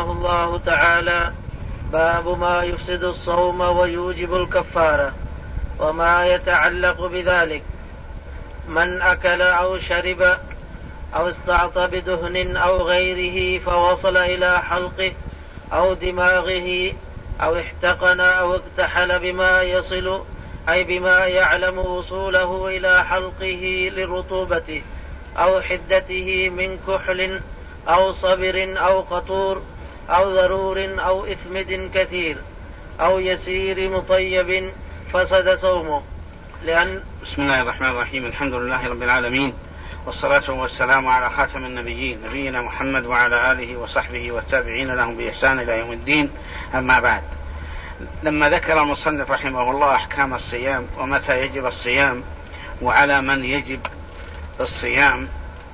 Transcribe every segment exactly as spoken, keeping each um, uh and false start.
رحمه الله تعالى: باب ما يفسد الصوم ويوجب الكفارة وما يتعلق بذلك. من أكل أو شرب أو استعطى بدهن أو غيره فوصل إلى حلقه أو دماغه أو احتقن أو اكتحل بما يصل أي بما يعلم وصوله إلى حلقه لرطوبته أو حدته من كحل أو صبر أو قطور أو ضرور أو إثمد كثير أو يسير مطيب فسد صومه. لأن بسم الله الرحمن الرحيم. الحمد لله رب العالمين، والصلاة والسلام على خاتم النبيين نبينا محمد وعلى آله وصحبه والتابعين لهم بإحسان إلى يوم الدين. أما بعد، لما ذكر المصنف رحمه الله أحكام الصيام ومتى يجب الصيام وعلى من يجب الصيام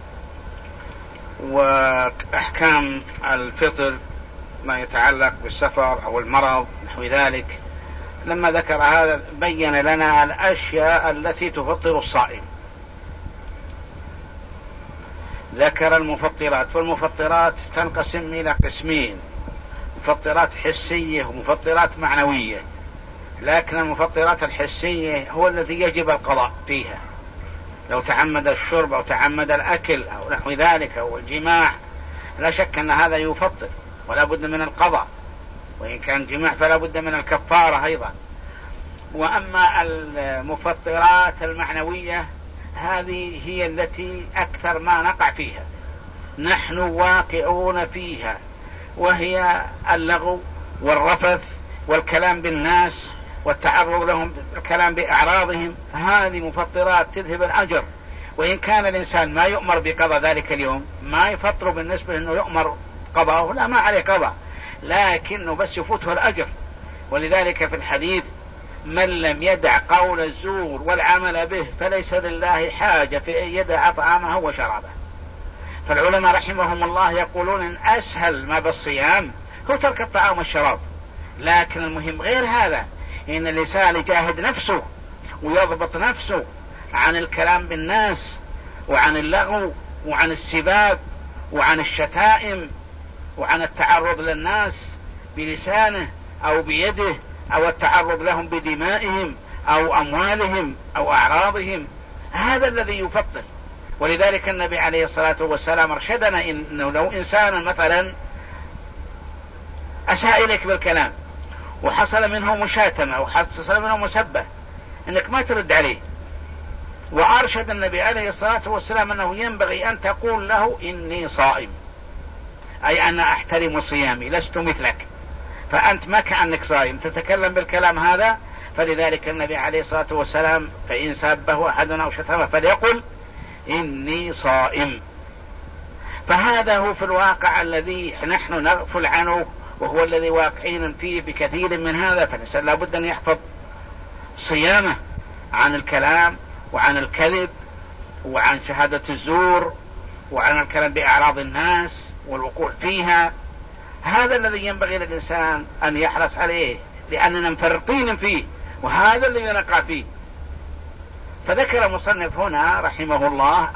وأحكام الفطر ما يتعلق بالسفر أو المرض نحو ذلك، لما ذكر هذا بين لنا الأشياء التي تفطر الصائم. ذكر المفطرات، والمفطرات تنقسم إلى قسمين: مفطرات حسية ومفطرات معنوية. لكن المفطرات الحسية هو الذي يجب القضاء فيها، لو تعمد الشرب أو تعمد الأكل أو نحو ذلك أو الجماع لا شك أن هذا يفطر ولا بد من القضاء، وإن كان جماع فلا بد من الكفارة أيضا. وأما المفطرات المعنوية هذه هي التي أكثر ما نقع فيها، نحن واقعون فيها، وهي اللغو والرفث والكلام بالناس والتعرض لهم، الكلام بأعراضهم. هذه مفطرات تذهب الأجر، وإن كان الإنسان ما يؤمر بقضاء ذلك اليوم ما يفطر بالنسبة أنه يؤمر قضاءه، لا، ما عليه قضاء، لكنه بس يفوته الأجر. ولذلك في الحديث: من لم يدع قول الزور والعمل به فليس لله حاجة في أن يدع طعامه وشرابه. فالعلماء رحمهم الله يقولون إن أسهل ما بالصيام هو ترك الطعام والشراب، لكن المهم غير هذا، إن الإنسان يجاهد نفسه ويضبط نفسه عن الكلام بالناس وعن اللغو وعن السباب وعن الشتائم وعن التعرض للناس بلسانه أو بيده أو التعرض لهم بدمائهم أو أموالهم أو أعراضهم. هذا الذي يفطر. ولذلك النبي عليه الصلاة والسلام أرشدنا إنه لو إنسان مثلا أساء إليك بالكلام وحصل منه مشاتمة وحصل منه مسبة، إنك ما ترد عليه. وأرشد النبي عليه الصلاة والسلام أنه ينبغي أن تقول له: إني صائم، أي أنا أحترم صيامي، لست مثلك، فأنت ما كأنك صائم تتكلم بالكلام هذا. فلذلك النبي عليه الصلاة والسلام: فإن سابه أحدنا أو شتمه فليقل إني صائم. فهذا هو في الواقع الذي نحن نغفل عنه، وهو الذي واقعين فيه بكثير من هذا. فالإنسان لا بد أن يحفظ صيامه عن الكلام وعن الكذب وعن شهادة الزور وعن الكلام بأعراض الناس والوقوع فيها. هذا الذي ينبغي للإنسان أن يحرص عليه، لأننا مفرطين فيه، وهذا الذي نقع فيه. فذكر المصنف هنا رحمه الله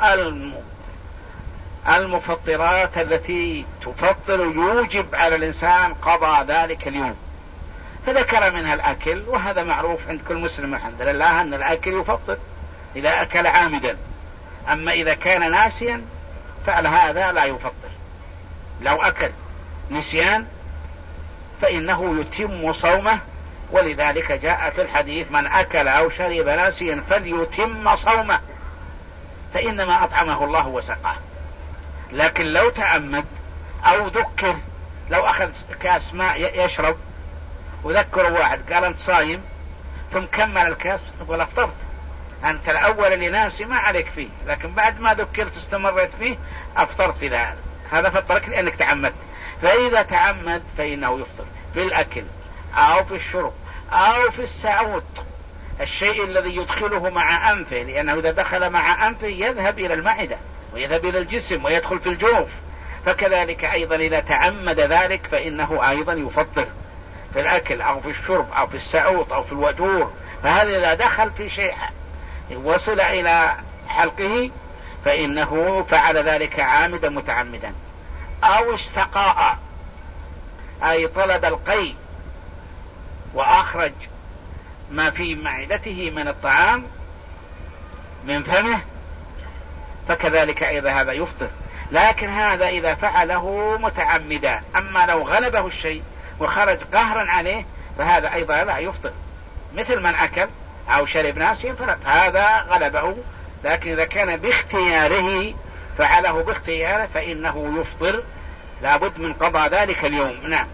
المفطرات التي تفطر يوجب على الإنسان قضاء ذلك اليوم، فذكر منها الأكل، وهذا معروف عند كل مسلم الحمد لله أن الأكل يفطر إذا أكل عامدا. أما إذا كان ناسيا فهذا لا يفطر. لو أكل نسيان فإنه يتم صومه، ولذلك جاء في الحديث: من أكل أو شرب ناسيا فليتم صومه فإنما أطعمه الله وسقاه. لكن لو تعمد أو ذكر، لو أخذ كاس ماء يشرب وذكر واحد قال أنت صايم ثم كمل الكاس، نقول أفطرت، أنت الأول اللي ناسي ما عليك فيه، لكن بعد ما ذكرت استمرت فيه أفطرت في ذلك. هذا فطرك لأنك تعمدت. فإذا تعمد فإنه يفطر في الأكل أو في الشرب أو في السعوط، الشيء الذي يدخله مع أنفه، لأنه إذا دخل مع أنفه يذهب إلى المعدة ويذهب إلى الجسم ويدخل في الجوف. فكذلك أيضا إذا تعمد ذلك فإنه أيضا يفطر في الأكل أو في الشرب أو في السعوط أو في الوجور. فهذا إذا دخل في شيء وصل إلى حلقه فإنه فعل ذلك عامدا متعمدا. أو استقاء، أي طلب القي وأخرج ما في معدته من الطعام من فمه، فكذلك إذا هذا يفطر. لكن هذا إذا فعله متعمدا. أما لو غلبه الشيء وخرج قهرا عليه فهذا أيضا لا يفطر، مثل من أكل أو شرب ناسيا فهذا غلبه. لكن إذا كان باختياره فعله باختياره فإنه يفطر، لابد من قضاء ذلك اليوم. نعم.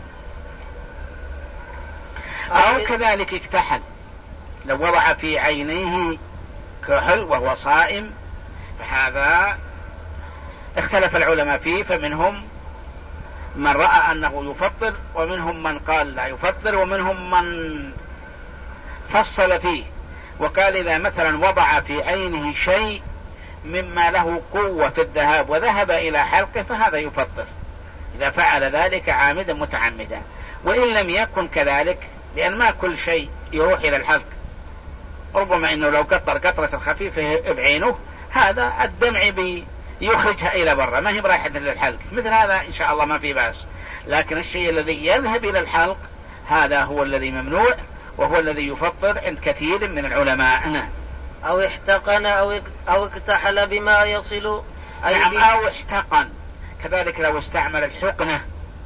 أو كذلك اكتحل، لو وضع في عينيه كحل وهو صائم فهذا اختلف العلماء فيه، فمنهم من رأى أنه يفطر ومنهم من قال لا يفطر ومنهم من فصل فيه وقال إذا مثلا وضع في عينه شيء مما له قوة في الذهاب وذهب إلى حلقه فهذا يفطر إذا فعل ذلك عامدا متعمدا. وإن لم يكن كذلك، لأن ما كل شيء يروح إلى الحلق، ربما إنه لو قطر قطرة خفيفة بعينه هذا الدمع بيخرجها إلى برا ما هي براحة للحلق، مثل هذا إن شاء الله ما في بأس. لكن الشيء الذي يذهب إلى الحلق هذا هو الذي ممنوع، وهو الذي يفطر عند كثير من العلماء. نعم. أو احتقن أو أو اكتحل بما يصل أي نعم. أو احتقن كذلك لو استعمل الحقنة،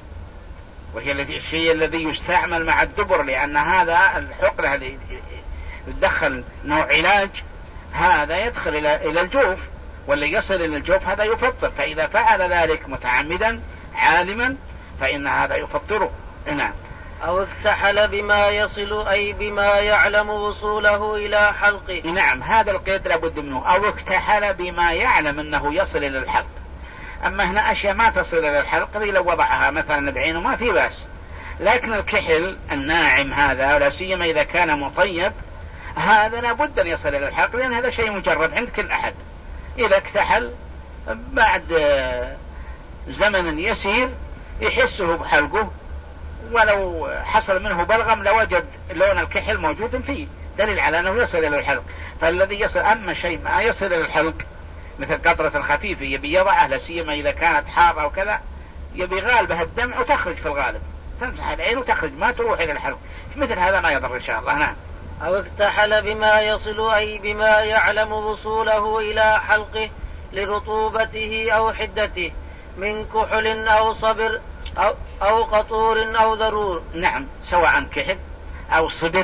وهي الشيء الذي يستعمل مع الدبر، لأن هذا الحقنة الذي يدخل نوع علاج هذا يدخل إلى الجوف، واللي يصل إلى الجوف هذا يفطر. فإذا فعل ذلك متعمدا عالما فإن هذا يفطره. نعم. أو اكتحل بما يصل أي بما يعلم وصوله إلى حلقه. نعم. هذا القيد لابد منه. أو اكتحل بما يعلم أنه يصل إلى الحلق. أما هنا أشياء ما تصل إلى الحلق لو وضعها مثلا بعينه ما في بأس. لكن الكحل الناعم هذا لا سيما إذا كان مطيب هذا لابد أن يصل إلى الحلق، لأن هذا شيء مجرب عند كل أحد. إذا اكتحل بعد زمن يسير يحسه بحلقه، ولو حصل منه بلغم لوجد لون الكحل موجود فيه، دليل على أنه يصل إلى الحلق. فالذي يصل، أما شيء ما يصل إلى الحلق مثل قطرة خفيفة يبي يضعه لا سيما إذا كانت حارة أو كذا، يبي غالبها الدمع وتخرج في الغالب، تمسح العين وتخرج ما تروح إلى الحلق، مثل هذا ما يضر إن شاء الله. نعم. أو اكتحل بما يصل أي بما يعلم وصوله إلى حلقه لرطوبته أو حدته من كحل أو صبر أو, أو قطور أو ذرور. نعم. سواء كحل أو صبر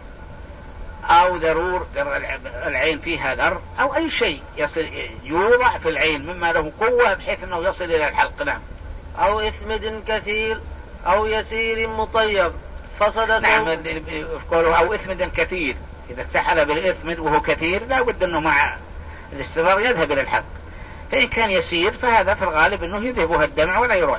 أو ذرور، العين فيها ذر أو أي شيء يصل يوضع في العين مما له قوة بحيث أنه يصل إلى الحلق. نعم. أو إثمد كثير أو يسير مطيب فصد. نعم. يقولوا أو إثمد كثير، إذا اكتحل بالإثمد وهو كثير لا بد أنه مع الاستمرار يذهب إلى الحلق. فإن كان يسير فهذا في الغالب أنه يذهبها الدمع ولا يروح،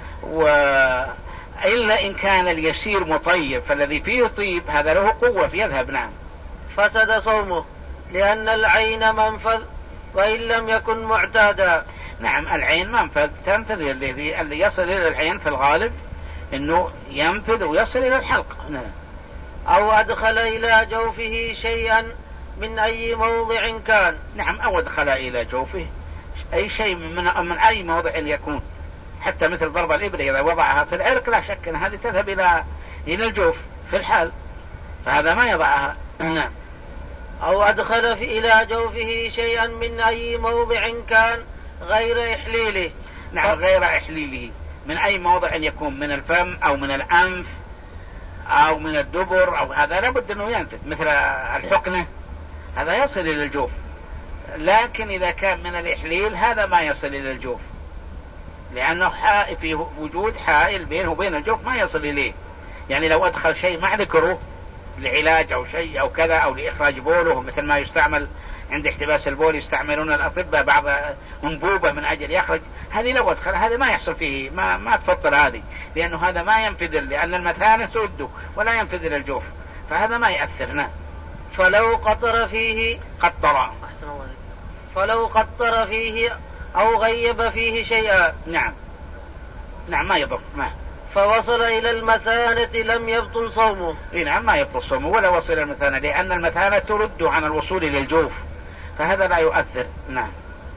وإلا إن كان اليسير مطيب فالذي فيه طيب هذا له قوة فيذهب. نعم. فسد صومه لأن العين منفذ وإن لم يكن معتادا. نعم. العين منفذ تنفذ، الذي اللي يصل إلى العين في الغالب أنه ينفذ ويصل إلى الحلق. نعم. أو أدخل إلى جوفه شيئا من أي موضع كان. نعم. أو أدخل إلى جوفه أي شيء من, من أي موضع يكون، حتى مثل ضرب الإبرة إذا وضعها في العرق لا شك أن هذه تذهب إلى إلى الجوف في الحال، فهذا ما يضعها. نعم. أو أدخل في إلى جوفه شيئا من أي موضع كان غير إحليله. نعم. غير إحليله من أي موضع يكون، من الفم أو من الأنف أو من الدبر أو هذا لابد أنه ينفذ، مثل الحقنة هذا يصل إلى الجوف. لكن إذا كان من الإحليل هذا ما يصل إلى الجوف، لأنه في وجود حائل بينه وبين الجوف ما يصل إليه. يعني لو أدخل شيء مع ذكره لعلاج أو شيء أو كذا أو لإخراج بوله، مثل ما يستعمل عند احتباس البول يستعملون الأطباء بعض أنبوبة من أجل يخرج، هذه لو أدخل هذا ما يحصل فيه، ما ما تفطر هذه، لأنه هذا ما ينفذ، لأن المثانة تؤده ولا ينفذ إلى الجوف، فهذا ما يأثر. نعم. فلو قطر فيه قطر أحسن الله فلو قطر فيه أو غيب فيه شيئا. نعم. نعم. ما يضر. ما فوصل إلى المثانة لم يبطل صومه. نعم. ما يبطل صومه ولا وصل إلى المثانة، لأن المثانة ترد عن الوصول إلى الجوف، فهذا لا يؤثر. نعم.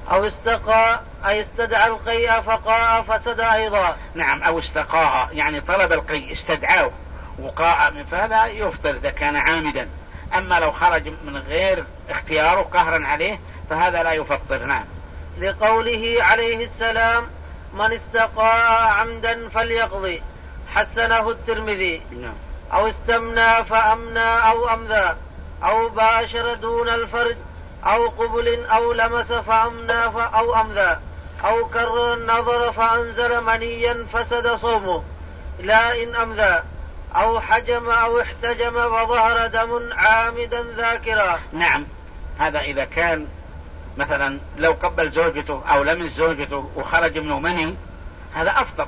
أو استقى أي استدعى القيء فقاء فسد أيضا. نعم، أو استقاء يعني طلب القيء استدعاه وقاء من، فهذا يفطر إذا كان عامدا. أما لو خرج من غير اختياره قهرا عليه فهذا لا يفطر. نعم. لقوله عليه السلام من استقاء عمدا فليقضي، حسنه الترمذي. نعم. أو استمنى فأمنى أو أمذى أو باشر دون الفرج أو قبل أو لمس فأمنى أو أمذى أو كرر النظر فأنزل منيا فسد صومه لا إن أمذى أو حجم أو احتجم وظهر دم عامدا ذاكرا. نعم، هذا إذا كان مثلا لو قبل زوجته أو لمس زوجته وخرج منه مني هذا أفضل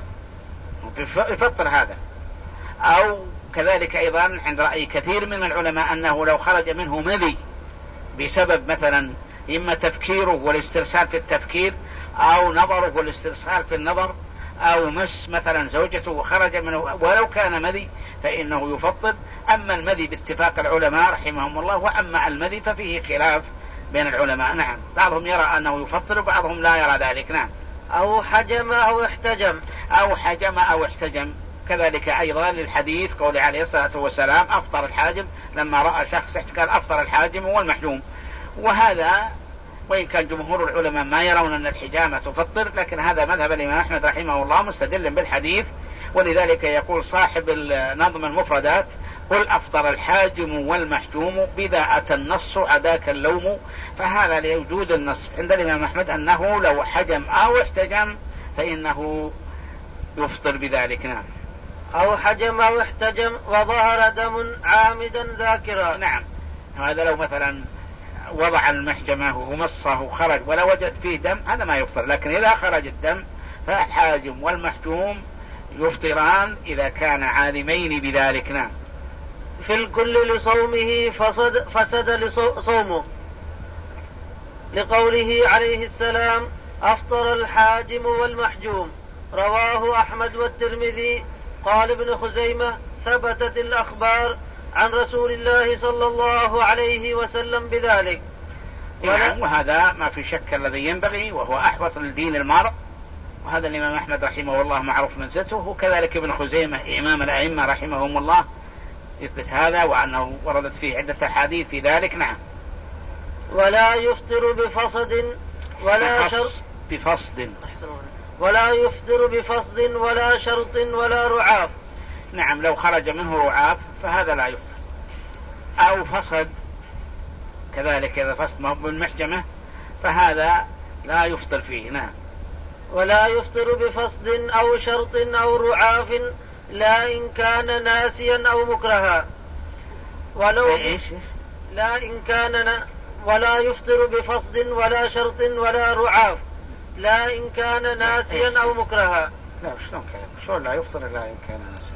يفطر هذا. أو كذلك أيضا عند رأي كثير من العلماء أنه لو خرج منه مذي بسبب مثلا إما تفكيره والاسترسال في التفكير أو نظره والاسترسال في النظر أو مس مثلا زوجته وخرج منه ولو كان مذي فإنه يفطر. أما المذي باتفاق العلماء رحمهم الله، وأما المذي ففيه خلاف بين العلماء. نعم، بعضهم يرى أنه يفطر وبعضهم لا يرى ذلك. نعم. أو حجم أو احتجم أو حجم أو احتجم كذلك أيضا للحديث قول عليه الصلاة والسلام أفطر الحاجم لما رأى شخص قال أفطر الحاجم والمحجوم. وهذا وإن كان جمهور العلماء ما يرون أن الحجامة تفطر، لكن هذا مذهب الإمام أحمد رحمه الله مستدل بالحديث. ولذلك يقول صاحب نظم المفردات قل أفطر الحاجم والمحجوم بذا أتى النص عداك اللوم. فهذا لوجود النص عند الإمام أحمد أنه لو حجم أو احتجم فإنه يفطر بذلك. نعم. أو حجم أو احتجم وظهر دم عامدا ذاكرا. نعم، هذا لو مثلا وضع المحجمة ومصه وخرج ولا وجد فيه دم هذا ما يفطر. لكن إذا خرج الدم فالحاجم والمحجوم يفطران إذا كان عالمين بذلك. نعم. في الكل لصومه فسد, فسد صومه لقوله عليه السلام أفطر الحاجم والمحجوم. رواه أحمد والترمذي. قال ابن خزيمة ثبتت الأخبار عن رسول الله صلى الله عليه وسلم بذلك. نعم، وهذا ما في شك الذي ينبغي وهو أحوط لدين المرء. وهذا الإمام أحمد رحمه الله معروف منزلته، وكذلك ابن خزيمة إمام الأئمة رحمهم الله يثبت هذا وأنه وردت فيه عدة أحاديث في ذلك. نعم. ولا يفطر بفصد ولا شرط بفصد ولا يفطر بفصد ولا شرط ولا رعاف. نعم، لو خرج منه رعاف فهذا لا يفطر. أو فصد كذلك إذا فصد بالمحجمة فهذا لا يفطر فيه. نعم. ولا يفطر بفصد أو شرط أو رعاف لا إن كان ناسيا أو مكرها. ولو إيش؟ لا إن كان ن... ولا يفطر بفصد ولا شرط ولا رعاف لا إن كان ناسيا أو مكرها. لا شلون كذا؟ شلون لا يفطر لا إن كان ناسيا؟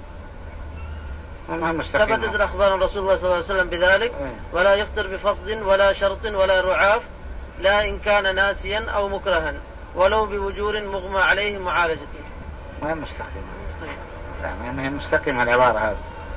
ثبتت الأخبار الرسول الله صلى الله عليه وسلم بذلك. إيه؟ ولا يفطر بفصد ولا شرط ولا رعاف لا إن كان ناسيا أو مكرها ولو بوجور مغمى عليه معالجته. ما هي مستقيمة. لا ما هي مستقيمة العبارة هذه.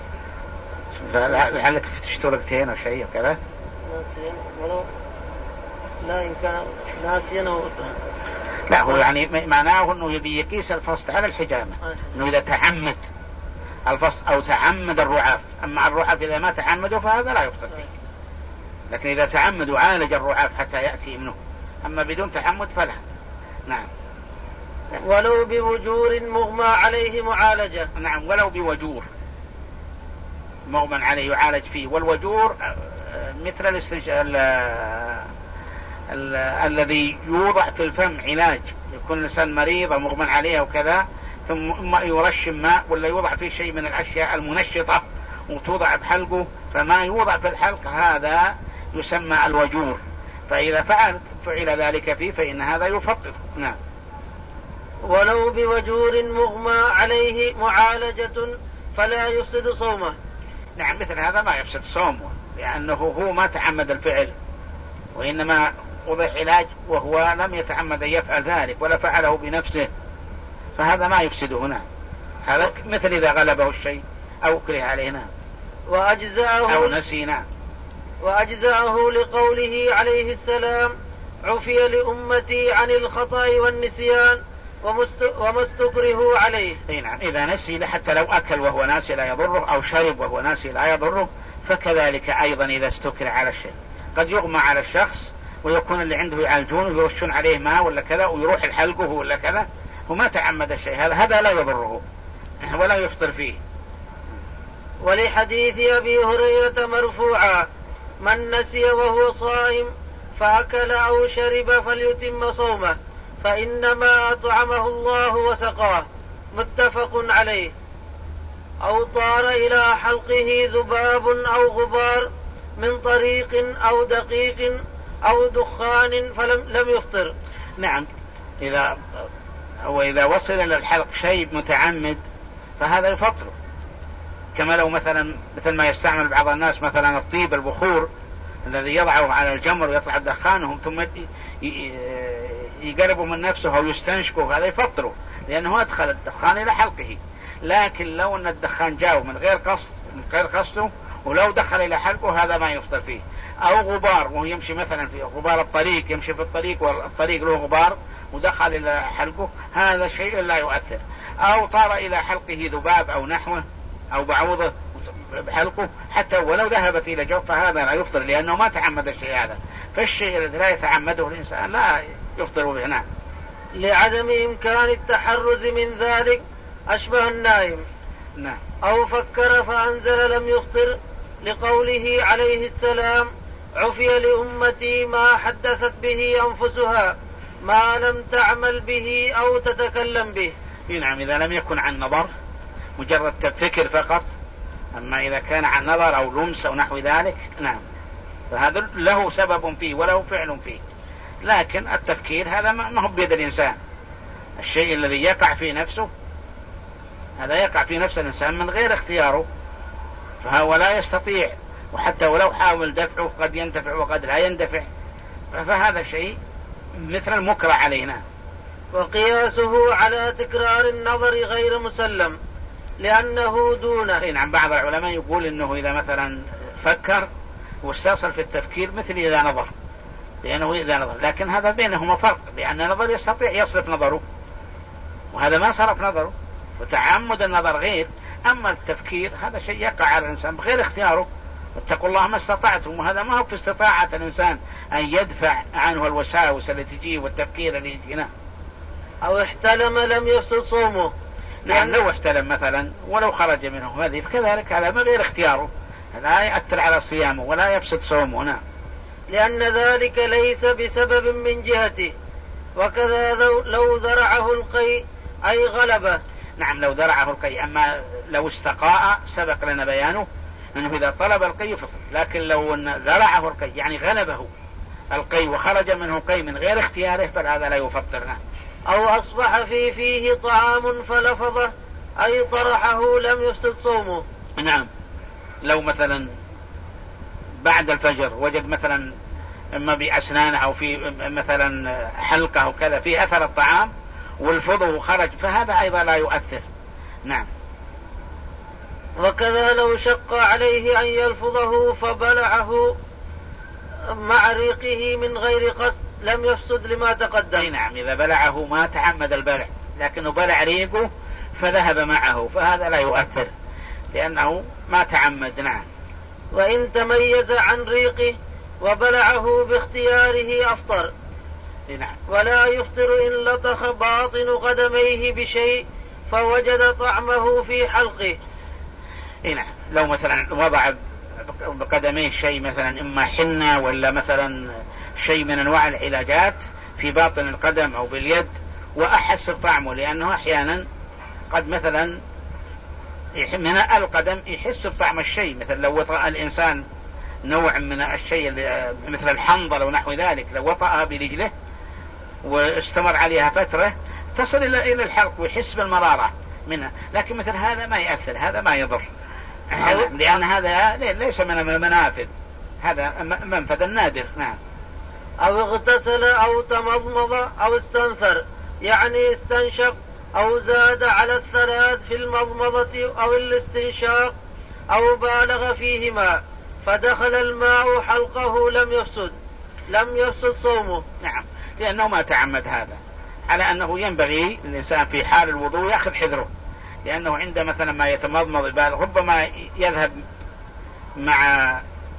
لعلك تشتركتين أو شيء كذا. ناسيا ولو لا إن كان ناسيا أو مكرها. لا هو يعني معناه أنه يبي يقيس الفصل على الحجامة، أنه إذا تعمد الفصل أو تعمد الرعاف. أما الرعاف إذا ما تعمدوا فهذا لا يفطر فيه، لكن إذا تعمد وعالج الرعاف حتى يأتي منه، أما بدون تعمد فلا. نعم. ولو بوجور مغمى عليه معالجة. نعم، ولو بوجور مغمى عليه يعالج فيه. والوجور مثل الاستنشاق الذي يوضع في الفم علاج، يكون الإنسان مريض أو مغمى عليه وكذا ثم يرش ماء ولا يوضع فيه شيء من الأشياء المنشطة وتوضع بحلقه، فما يوضع في الحلق هذا يسمى الوجور. فإذا فعل فعل ذلك فيه فإن هذا يفطر. نعم. ولو بوجور مغمى عليه معالجة فلا يفسد صومه. نعم، مثل هذا ما يفسد صومه، لأنه هو ما تعمد الفعل وإنما وضع علاج وهو لم يتعمد أن يفعل ذلك ولا فعله بنفسه، فهذا ما يفسده. هنا هذا مثل إذا غلبه الشيء أو كره عليه. نعم. وأجزأه أو نسينا. وأجزأه لقوله عليه السلام عفي لأمتي عن الخطأ والنسيان وما استكرهوا عليه. نعم، إذا نسي حتى لو أكل وهو ناسي لا يضره، أو شرب وهو ناسي لا يضره، فكذلك أيضا إذا استكر على الشيء. قد يغمى على الشخص ويكون اللي عنده يعالجونه ويرشون عليه ماء ولا كذا ويروح الحلقه ولا كذا وما تعمد الشيء، هذا هذا لا يضره ولا يفطر فيه. ولحديث أبي هريرة مرفوعا: من نسي وهو صائم فأكل أو شرب فليتم صومه فإنما أطعمه الله وسقاه، متفق عليه. أو طار إلى حلقه ذباب أو غبار من طريق أو دقيق أو دخان فلم لم يفطر. نعم، إذا وإذا وصل إلى الحلق شيء متعمد فهذا يفطر، كما لو مثلا مثل ما يستعمل بعض الناس مثلا الطيب البخور الذي يضعه على الجمر ويطلع دخانهم ثم يقربوا من نفسه أو يستنشقوا، هذا يفطره لأنه أدخل الدخان إلى حلقه. لكن لو أن الدخان جاء من غير قصد من غير قصده ولو دخل إلى حلقه هذا ما يفطر فيه. أو غبار وهو يمشي مثلا في غبار الطريق، يمشي في الطريق والطريق له غبار ودخل إلى حلقه، هذا شيء لا يؤثر. أو طار إلى حلقه ذباب أو نحوه أو بعوضة بحلقه حتى ولو ذهبت إلى جوف فهذا لا يفطر لأنه ما تعمد الشيء هذا. فالشيء الذي لا يتعمده الإنسان لا يفطر به. نعم، لعدم إمكان التحرز من ذلك أشبه النائم. نعم. أو فكر فأنزل لم يفطر، لقوله عليه السلام: عفي لأمتي ما حدثت به أنفسها ما لم تعمل به أو تتكلم به. نعم، إذا لم يكن عن نظر مجرد فكر فقط، أما إذا كان عن نظر أو لمس أو نحو ذلك نعم فهذا له سبب فيه وله فعل فيه. لكن التفكير هذا ما هو بيد الإنسان، الشيء الذي يقع في نفسه هذا يقع في نفس الإنسان من غير اختياره، فهو لا يستطيع، وحتى ولو حاول دفعه قد ينتفع وقد لا يندفع، فهذا شيء مثل المكره علينا. وقياسه على تكرار النظر غير مسلم لأنه دونه. نعم، بعض العلماء يقول إنه إذا مثلا فكر واستأصل في التفكير مثل إذا نظر، لأنه إذا نظر، لكن هذا بينهما فرق، لأن النظر يستطيع يصرف نظره وهذا ما صرف نظره، وتعمد النظر غير. أما التفكير هذا شيء يقع على الإنسان بغير اختياره، واتقوا الله ما استطعتم، وهذا ما هو في استطاعة الإنسان أن يدفع عنه الوساوس التي تجيه والتفكير اللي يجينا. أو احتلم لم يفسد صومه، لأن لو احتلم مثلا ولو خرج منه هذه فكذلك هذا من غير اختياره لا يأثر على صيامه ولا يفسد صومه. نعم، لأن ذلك ليس بسبب من جهته. وكذا لو ذرعه القيء أي غلبه. نعم، لو ذرعه القيء. أما لو استقاء سبق لنا بيانه أنه إذا طلب القيء فطر، لكن لو ذرعه القيء يعني غلبه القيء وخرج منه قيء من غير اختياره فهذا لا يفطر. نعم. أو أصبح في فيه طعام فلفظه أي طرحه لم يفسد صومه. نعم، لو مثلا بعد الفجر وجد مثلا اما بأسنانه او في مثلا حلقه او كذا في اثر الطعام والفضه خرج فهذا ايضا لا يؤثر. نعم. وكذا لو شق عليه ان يلفظه فبلعه مع ريقه من غير قصد لم يفسد لما تقدم. نعم، اذا بلعه ما تعمد البلع لكنه بلع ريقه فذهب معه فهذا لا يؤثر لانه ما تعمد. نعم. وإن تميز عن ريقه وبلعه باختياره أفطر. نعم. ولا يفطر إن لطخ باطن قدميه بشيء فوجد طعمه في حلقه. نعم، لو مثلا وضع بقدميه شيء مثلا إما حنة ولا مثلا شيء من أنواع العلاجات في باطن القدم أو باليد وأحس بطعمه، لأنه أحيانا قد مثلا من القدم يحس بطعم الشيء، مثل لو وطأ الإنسان نوع من الشيء مثل الحنظل ونحو ذلك لو وطأها برجله واستمر عليها فترة تصل إلى الحلق ويحس بالمرارة منها، لكن مثل هذا ما يأثر، هذا ما يضر لأن هذا ليس من المنافذ، هذا منفذ نادر. نعم. أو اغتسل أو تمضمض أو استنثر يعني استنشق أو زاد على الثلاث في المضمضة أو الاستنشاق أو بالغ فيهما فدخل الماء حلقه لم يفسد. لم يفسد صومه. نعم، لأنه ما تعمد هذا، على أنه ينبغي الإنسان في حال الوضوء يأخذ حذره، لأنه عند مثلا ما يتمضمض يبالغ ربما يذهب مع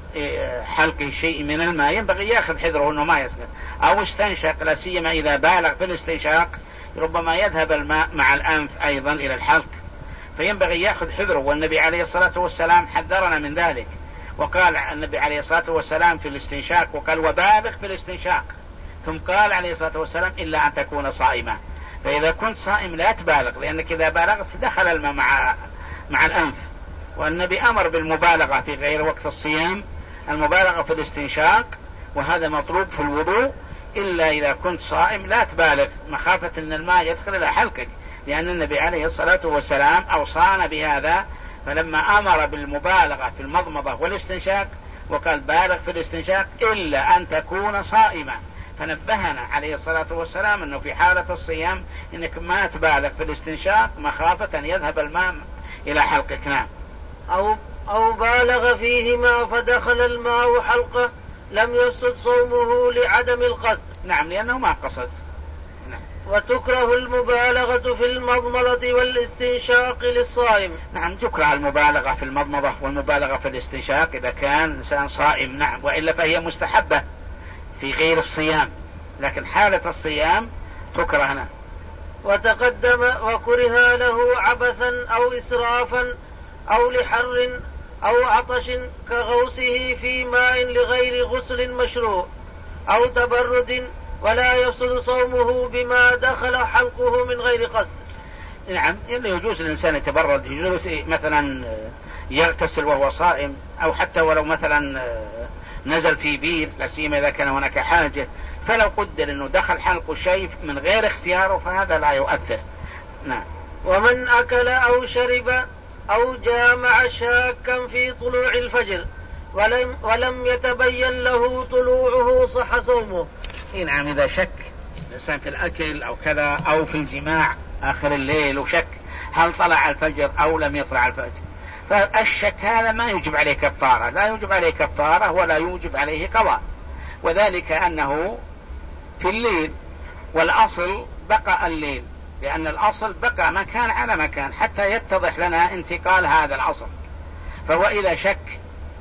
حلقه شيء من الماء، ينبغي يأخذ حذره أنه ما يسقط، أو استنشق، لا سيما إذا بالغ في الاستنشاق ربما يذهب الماء مع الأنف أيضا إلى الحلق، فينبغي يأخذ حذره. والنبي عليه الصلاة والسلام حذرنا من ذلك، وقال النبي عليه الصلاة والسلام في الاستنشاق، وقال وبالغ في الاستنشاق، ثم قال عليه الصلاة والسلام إلا أن تكون صائما. فإذا كنت صائم لا تبالغ، لأنك إذا بالغت دخل الماء مع مع الأنف. والنبي أمر بالمبالغة في غير وقت الصيام، المبالغة في الاستنشاق، وهذا مطلوب في الوضوء، إلا إذا كنت صائم لا تبالغ مخافة أن الماء يدخل إلى حلقك، لأن النبي عليه الصلاة والسلام أوصانا بهذا، فلما أمر بالمبالغة في المضمضة والاستنشاق وقال بالغ في الاستنشاق إلا أن تكون صائما، فنبهنا عليه الصلاة والسلام أنه في حالة الصيام إنك ما تبالغ في الاستنشاق مخافة أن يذهب الماء إلى حلقك. نعم. أو, أو بالغ فيهما فدخل الماء حلقه لم يفسد صومه لعدم القصد. نعم، لأنه ما قصد. نعم. وتكره المبالغة في المضمضة والاستنشاق للصائم. نعم، تكره المبالغة في المضمضة والمبالغة في الاستنشاق إذا كان إنسان صائم. نعم، وإلا فهي مستحبة في غير الصيام، لكن حالة الصيام تكرهنا. وتقدم وكره له عبثا أو إسرافا أو لحر أو عطش كغوصه في ماء لغير غسل مشروع أو تبرد، ولا يفسد صومه بما دخل حلقه من غير قصد. نعم، يجوز الإنسان يتبرد، يجوز مثلا يغتسل وهو صائم، أو حتى ولو مثلا نزل في بير، لا سيما إذا كان هناك حاجة، فلو قدر أنه دخل حلقه شيء من غير اختياره فهذا لا يؤثر. نعم. ومن أكل أو شرب أو جامع شاكا في طلوع الفجر ولم, ولم يتبين له طلوعه صح صومه. نعم، إذا شك الإنسان في الأكل أو كذا أو في الجماع آخر الليل وشك هل طلع الفجر أو لم يطلع الفجر، فالشك هذا ما يوجب عليه كفارة، لا يوجب عليه كفارة ولا يوجب عليه قضاء، وذلك أنه في الليل، والأصل بقى الليل، لأن الأصل بقى مكان على مكان حتى يتضح لنا انتقال هذا الأصل. فهو إذا شك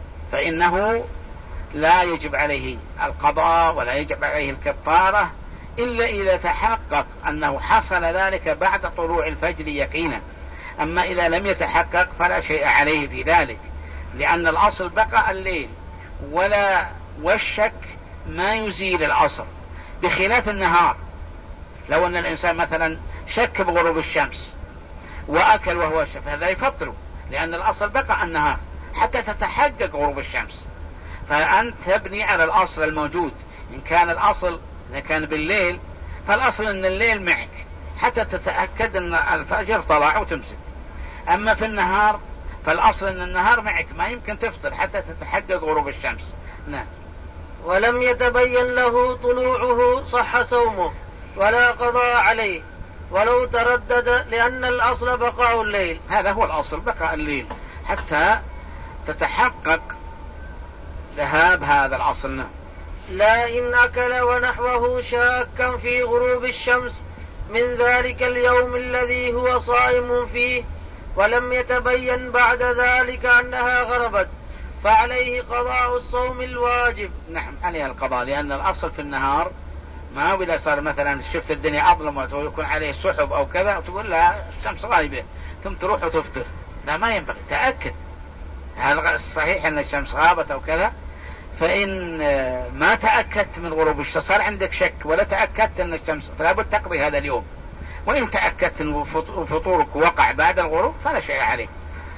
فإنه لا يجب عليه القضاء ولا يجب عليه الكفارة إلا إذا تحقق أنه حصل ذلك بعد طلوع الفجر يقينا. أما إذا لم يتحقق فلا شيء عليه في ذلك، لأن الأصل بقى الليل، ولا والشك ما يزيل الأصل، بخلاف النهار. لو أن الإنسان مثلا شك بغروب الشمس وأكل وهو شك هذا يفطره، لأن الأصل بقى النهار حتى تتحقق غروب الشمس. فأنت تبني على الأصل الموجود، إن كان الأصل إذا كان بالليل فالأصل أن الليل معك حتى تتأكد أن الفجر طلع وتمسك. أما في النهار فالأصل أن النهار معك، ما يمكن تفطر حتى تتحقق غروب الشمس. نعم. ولم يتبين له طلوعه صح صومه ولا قضاء عليه ولو تردد، لأن الأصل بقاء الليل. هذا هو الأصل بقاء الليل حتى تتحقق ذهاب هذا الأصل. لا إن أكل ونحوه شاكا في غروب الشمس من ذلك اليوم الذي هو صائم فيه ولم يتبين بعد ذلك أنها غربت، فعليه قضاء الصوم الواجب. نعم، عليه القضاء، لأن الأصل في النهار ما هو إذا صار مثلا شفت الدنيا أظلمت ويكون عليه سحب أو كذا وتقول لا الشمس غالبة ثم تروح وتفطر، لا، ما ينبغي، تأكد هل الصحيح أن الشمس غابت أو كذا. فإن ما تأكدت من غروب الشمس صار عندك شك ولا تأكدت أن الشمس، فلا بد تقضي هذا اليوم. وإن تأكدت أن فطورك وقع بعد الغروب فلا شيء عليه،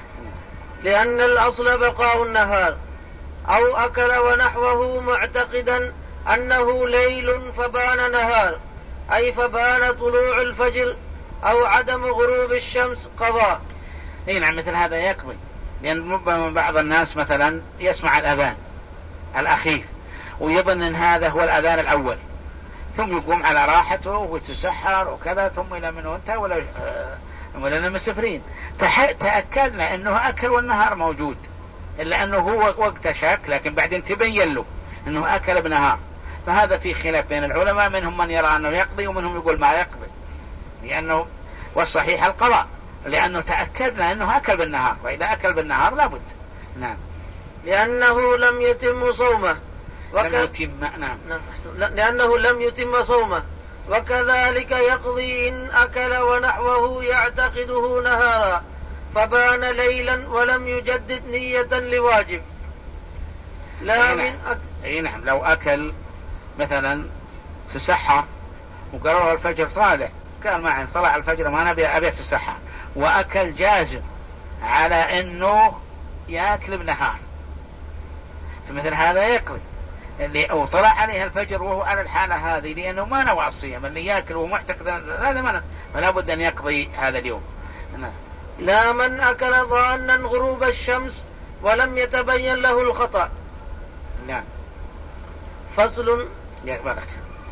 لأن الأصل بقاء النهار. أو أكل ونحوه معتقدا أنه ليل فبان نهار، أي فبان طلوع الفجر أو عدم غروب الشمس، قضاء. اي نعم، مثل هذا يقضي، لأن ربما بعض الناس مثلا يسمع الأذان الأخير ويظن أن هذا هو الأذان الأول، ثم يقوم على راحته ويتسحر وكذا، ثم إلى من انتهى ولا ولا مسافرين. تأكدنا أنه أكل والنهار موجود، إلا أنه هو وقت شك، لكن بعدين تبين له أنه أكل بنهار، فهذا في خلاف بين العلماء، منهم من يرى أنه يقضي ومنهم يقول ما يقضي، لأنه والصحيح القضاء، لأنه تأكدنا أنه أكل بالنهار، وإذا أكل بالنهار لابد. نعم. لأنه لم يتم صومه وك... لم يتم نعم. نعم. لأنه لم يتم صومه، وكذلك يقضي إن أكل ونحوه يعتقده نهارا فبان ليلا ولم يجدد نية لواجب. لا من أك... أي نعم. لو أكل مثلا تسحر وقرر الفجر طالع، قال معي طلع الفجر ما نبي أبي تسحر، وأكل جازم على أنه يأكل بنهار، فمثل هذا يقضي. اللي أو طلع عليه الفجر وهو على الحالة هذه لأنه ما نوى الصيام، اللي يأكل ومعتقد هذا ما فلا بد أن يقضي هذا اليوم. نعم. لا من أكل ظانا غروب الشمس ولم يتبين له الخطأ. نعم. فصل. يا بارك.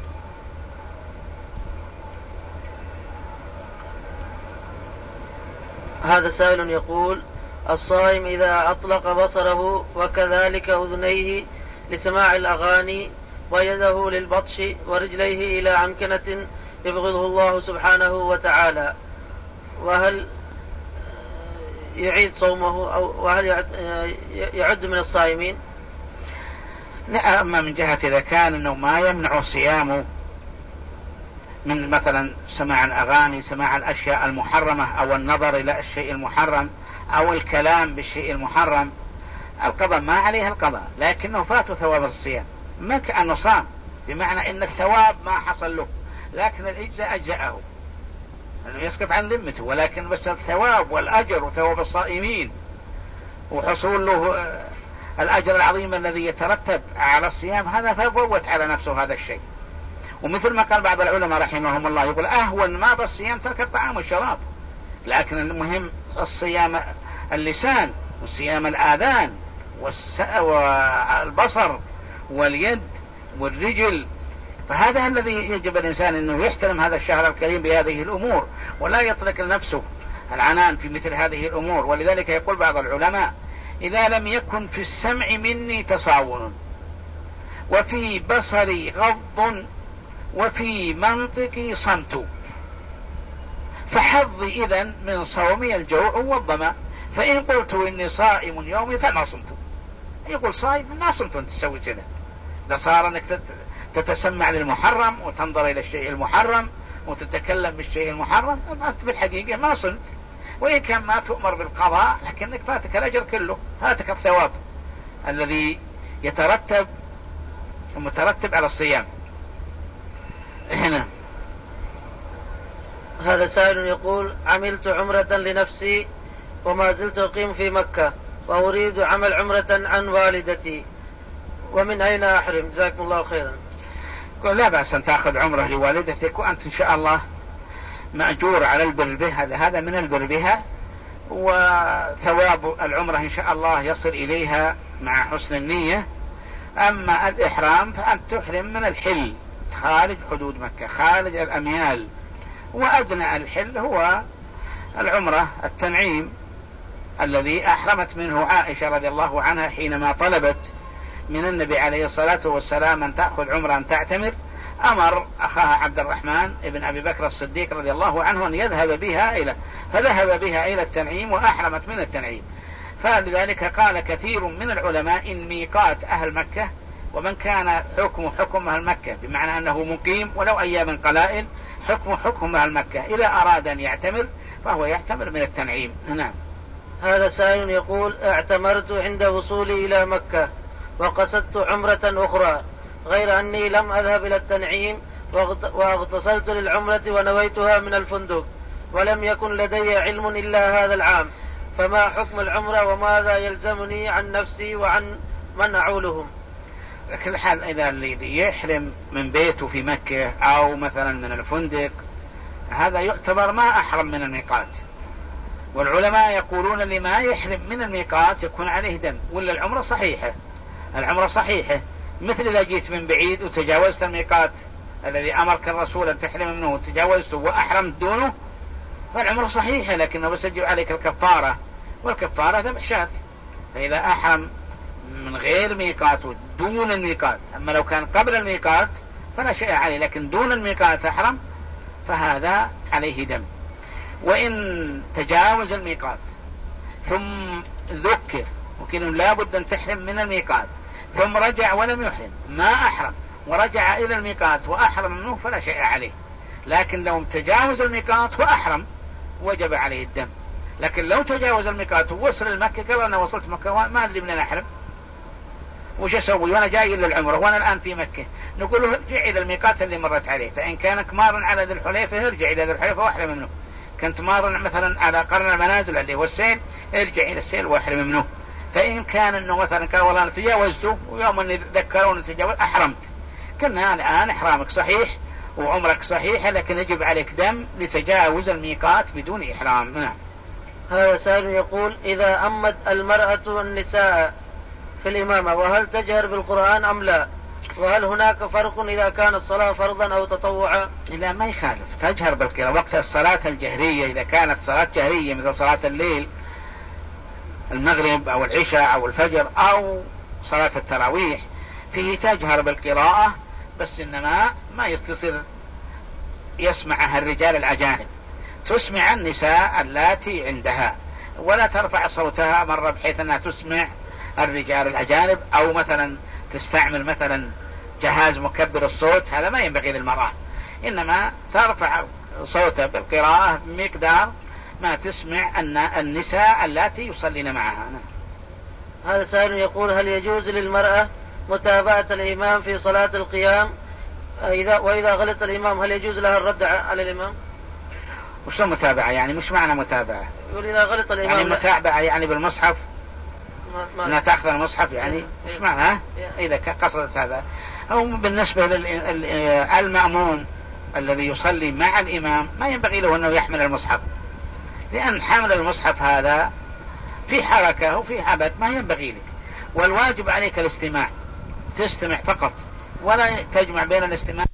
هذا سائل يقول: الصائم إذا أطلق بصره وكذلك أذنيه لسماع الأغاني ويده للبطش ورجليه إلى أمكنة يبغضه الله سبحانه وتعالى، وهل يعيد صومه أو وهل يعد من الصائمين؟ لا، أما من جهة إذا كان أنه ما يمنع صيامه من مثلا سماع الأغاني، سماع الأشياء المحرمة، أو النظر إلى الشيء المحرم، أو الكلام بالشيء المحرم، القضاء ما عليه القضاء، لكنه فاته ثواب الصيام، ما كأنه صام، بمعنى أن الثواب ما حصل له، لكن الإجزاء أجزأه، أنه يسقط عن ذمته، ولكن بس الثواب والأجر وثواب الصائمين وحصول له الأجر العظيم الذي يترتب على الصيام، هذا ففوت على نفسه هذا الشيء. ومثل ما قال بعض العلماء رحمهم الله، يقول أهون ما بالصيام ترك الطعام والشراب، لكن المهم الصيام اللسان والصيام الآذان والبصر واليد والرجل، فهذا الذي يجب الإنسان أنه يحترم هذا الشهر الكريم بهذه الأمور، ولا يطلق لنفسه العنان في مثل هذه الأمور. ولذلك يقول بعض العلماء: إذا لم يكن في السمع مني تصاون، وفي بصري غض، وفي منطقي صمت، فحظي إذن من صومي الجوع والظمأ، فإن قلت إني صائم يومي فما صمت. يقول صائم ما صمت أنت تسوي كذا، لصار أنك تتسمع للمحرم وتنظر إلى الشيء المحرم وتتكلم بالشيء المحرم، أنت في الحقيقة ما صمت، وإن كان ما تؤمر بالقضاء لكنك فاتك الأجر كله، فاتك الثواب الذي يترتب ومترتب على الصيام. هنا هذا سائل يقول: عملت عمرة لنفسي وما زلت أقيم في مكة وأريد عمل عمرة عن والدتي، ومن أين أحرم؟ جزاكم الله خيرا. قل لا بأس أن تأخذ عمرة لوالدتك، وأنت إن شاء الله مأجور على البر بها، هذا من البر بها، وثواب العمرة إن شاء الله يصل إليها مع حسن النية. أما الإحرام فأنت تحرم من الحل خارج حدود مكة، خارج الأميال، وأدنى الحل هو العمرة التنعيم الذي أحرمت منه عائشة رضي الله عنها حينما طلبت من النبي عليه الصلاة والسلام أن تأخذ عمرة أن تعتمر، أمر أخاها عبد الرحمن ابن أبي بكر الصديق رضي الله عنه أن يذهب بها إلى فذهب بها إلى التنعيم وأحرمت من التنعيم. فلذلك قال كثير من العلماء إن ميقات أهل مكة ومن كان حكم حكم أهل مكة، بمعنى أنه مقيم ولو أيام قلائل، حكم حكم أهل مكة، إذا أراد أن يعتمر فهو يعتمر من التنعيم. نعم. هذا سائل يقول: اعتمرت عند وصولي إلى مكة وقصدت عمرة أخرى غير أني لم أذهب إلى التنعيم، واغتسلت للعمرة ونويتها من الفندق، ولم يكن لدي علم إلا هذا العام، فما حكم العمرة وماذا يلزمني عن نفسي وعن من أعولهم؟ لكن حال إذا اللي يحرم من بيته في مكة أو مثلا من الفندق، هذا يعتبر ما أحرم من الميقات، والعلماء يقولون اللي ما يحرم من الميقات يكون عليه دم، ولا العمرة صحيحة. العمرة صحيحة، مثل إذا جيت من بعيد وتجاوزت الميقات الذي أمرك الرسول أن تحرم منه وتجاوزته وأحرمت دونه، فالعمرة صحيحة، لكنه بس يجب عليك الكفارة، والكفارة ذبح شاة. فإذا أحرم من غير ميقات ودون الميقات. أما لو كان قبل الميقات فلا شيء عليه، لكن دون الميقات أحرم فهذا عليه دم. وإن تجاوز الميقات ثم ذكر وكأنه لا بد أن تحرم من الميقات ثم رجع ولم يحرم ما أحرم ورجع إلى الميقات وأحرم منه فلا شيء عليه. لكن لو تجاوز الميقات وأحرم وجب عليه الدم. لكن لو تجاوز الميقات ووصل المكة قال أنا وصلت مكة ما أدري من أنا أحرم وش أسوي وأنا جاي إلى العمرة وأنا الآن في مكة، نقول له ارجع إلى الميقات اللي مرت عليه. فإن كانك مارا على ذي الحليفة ارجع إلى ذي الحليفة واحرم منه. كنت مارا مثلا على قرن المنازل اللي هو السيل ارجع إلى السيل واحرم منه. فإن كان أنه مثلا قال والله أنا تجاوزته ويوم أني ذكروني تجاوز أحرمت، قلنا الآن إحرامك صحيح وعمرك صحيحة لكن يجب عليك دم لتجاوز الميقات بدون إحرام. نعم. هذا سائل يقول إذا أمت المرأة والنساء في الإمامة وهل تجهر بالقرآن أم لا؟ وهل هناك فرق إذا كانت الصلاة فرضا أو تطوعا؟ لا ما يخالف تجهر بالقراءة وقت الصلاة الجهرية. إذا كانت صلاة جهرية مثل صلاة الليل المغرب أو العشاء أو الفجر أو صلاة التراويح فيه تجهر بالقراءة، بس إنما ما يستصير يسمعها الرجال الأجانب، تسمع النساء اللاتي عندها ولا ترفع صوتها مرة بحيث أنها تسمع الرجال الأجانب، أو مثلا تستعمل مثلا جهاز مكبر الصوت، هذا ما ينبغي للمرأة، إنما ترفع صوتها بالقراءة بمقدار ما تسمع أن النساء اللاتي يصلين معها. هذا سائل يقول هل يجوز للمرأة متابعة الإمام في صلاة القيام إذا وإذا غلط الإمام هل يجوز لها الرد على الإمام؟ وش متابعة يعني؟ مش معنى متابعة؟ يقول إذا غلط الإمام يعني متابعة يعني بالمصحف أنها تأخذ المصحف يعني مش معنى إذا قصدت هذا. أو بالنسبة للمأموم الذي يصلي مع الإمام ما ينبغي له أنه يحمل المصحف، لأن حمل المصحف هذا في حركة وفي عبث ما ينبغي لك، والواجب عليك الاستماع، تستمع فقط ولا تجمع بين الاستماع